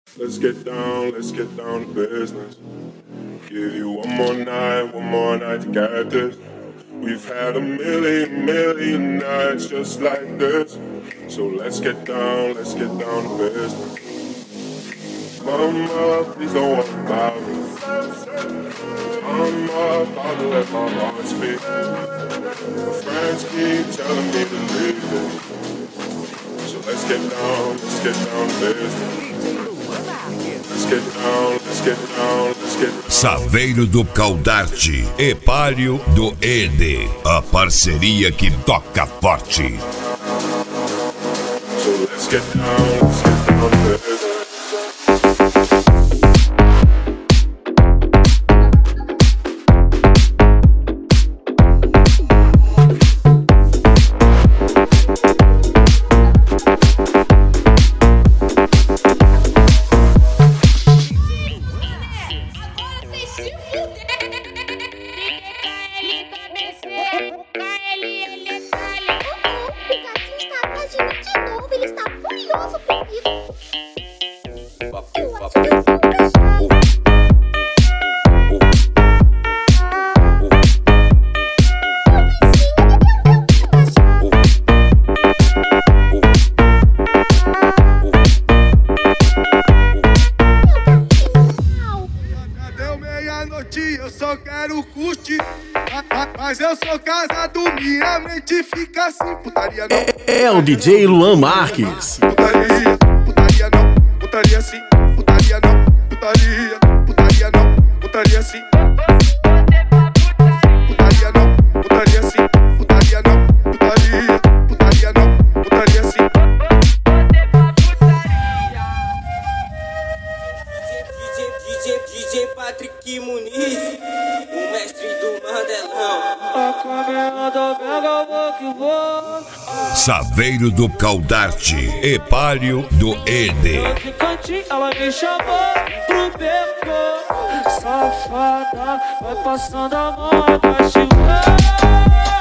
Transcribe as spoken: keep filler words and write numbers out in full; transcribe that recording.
Let's get down, let's get down to business. Give you one more night, one more night to get this. We've had a million, million nights just like this. So let's get down, let's get down to business. Mama, please don't worry about me. I'm about to let my heart speak. My friends keep telling me to leave it. So let's get down, let's get down to business. Let's get down, let's get down, let's get down. Saveiro do Caldarte e Palio do Ede, a parceria que toca forte. So let's get down, let's get down to business. Eu só quero curtir, mas eu sou casado, minha mente fica assim, putaria não. É, é o D J Luan Marques. Putaria, putaria não, putaria sim, putaria não, putaria, putaria não, putaria sim. Putaria não, putaria sim, putaria não, putaria, putaria não, putaria sim. D J, D J Patrick Muniz, o mestre do Mandelão. A câmera da Vega, vou que vou. Saveiro do Caldarte e Palio do Ede. De cantinho, ela me chamou pro beco. Safada, vai passando a mão, vai chegando.